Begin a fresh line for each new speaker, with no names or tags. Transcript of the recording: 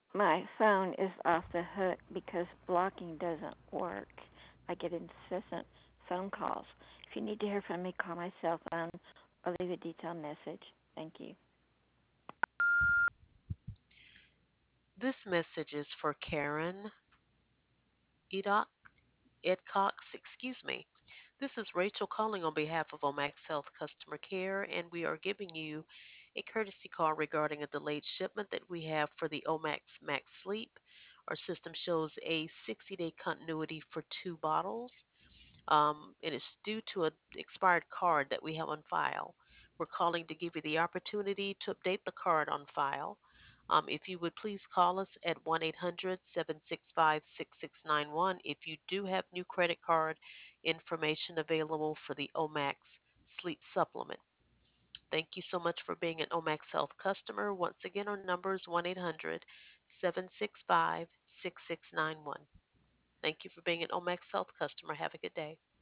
My phone is off the hook because blocking doesn't work. I get incessant phone calls. If you need to hear from me, call my cell phone or leave a detailed message. Thank you.
This message is for Karen Edoc, Edcox, excuse me. This is Rachel calling on behalf of Omax Health Customer Care, and we are giving you a courtesy call regarding a delayed shipment that we have for the Omax Max Sleep. Our system shows a 60-day continuity for 2 bottles. And it's due to an expired card that we have on file. We're calling to give you the opportunity to update the card on file. If you would please call us at 1 800 765 6691 if you do have new credit card information available for the Omax Sleep Supplement. Thank you so much for being an Omax Health customer. Once again, our number is 1 800 765 6691. Thank you for being an Omax Health customer. Have a good day.